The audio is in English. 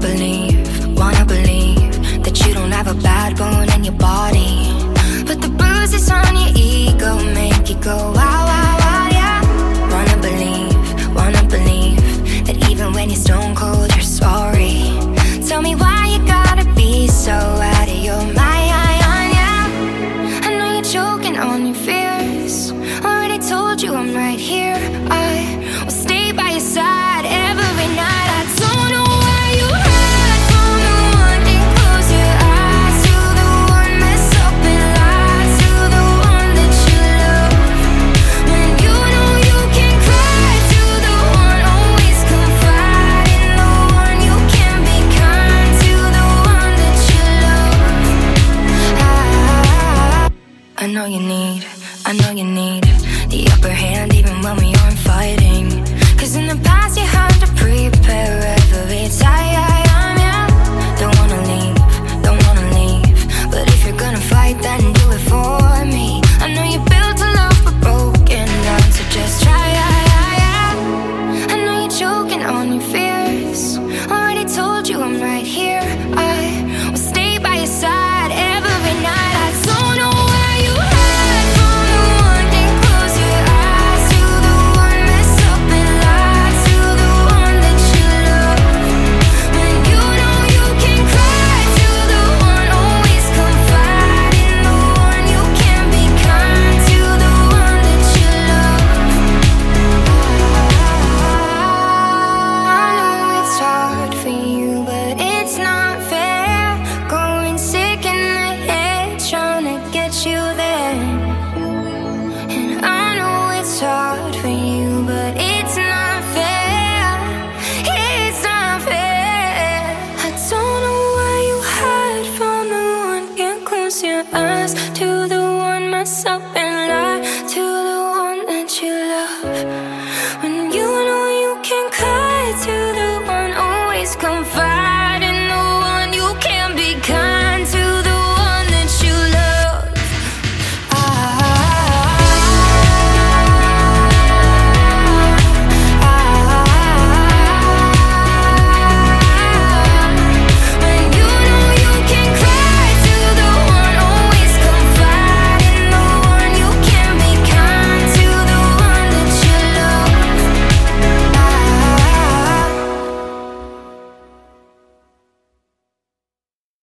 wanna believe that you don't have a bad bone in your body, but the bruises on your ego make you go wow, wow, wow, yeah. Wanna believe that even when you're stone cold, you're sorry. Tell me why you gotta be so out of your mind, yeah. I know you're choking on your fears. Already told you I'm right here. I will stay by your side every night. I don't know where you hide from the one and close your eyes to the one mess up and lie to the one that you love. When you know you can cry to the one, always confide in the one. You can be kind to the one that you love. I know you need the upper hand even when we aren't fighting. 'Cause in the past you had to prepare every time.